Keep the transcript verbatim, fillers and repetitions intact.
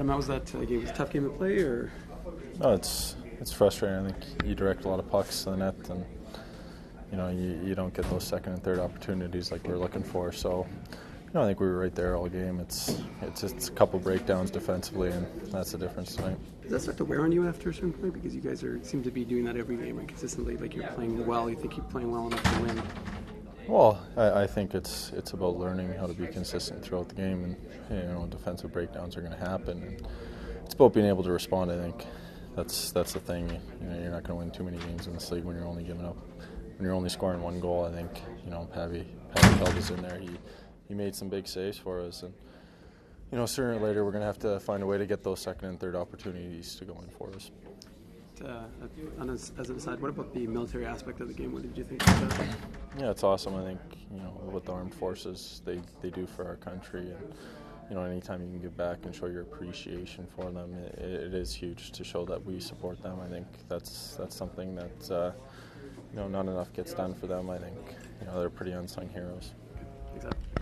Adam, how was that uh, game? Was it a tough game to play, or? No, it's it's frustrating. I think you direct a lot of pucks to the net, and you know you, you don't get those second and third opportunities like we're looking for. So, you know, I think we were right there all game. It's it's just a couple breakdowns defensively, and that's the difference tonight. Does that start to wear on you after a certain point? Because you guys are seem to be doing that every game, right? Consistently. Like you're playing well, you think you're playing well enough to win. Well, I, I think it's it's about learning how to be consistent throughout the game, and you know, defensive breakdowns are going to happen. And it's about being able to respond. I think that's that's the thing. You know, you're not going to win too many games in this league when you're only giving up, when you're only scoring one goal. I think you know, Pavi Pavi held us in there. He he made some big saves for us, and you know, sooner or later we're going to have to find a way to get those second and third opportunities to go in for us. Uh, as, as an aside, what about the military aspect of the game? What did you think of that? Yeah, it's awesome. I think you know what the armed forces they, they do for our country, and you know anytime you can give back and show your appreciation for them, it, it is huge to show that we support them. I think that's that's something that uh, you know not enough gets done for them. I think you know they're pretty unsung heroes. Exactly.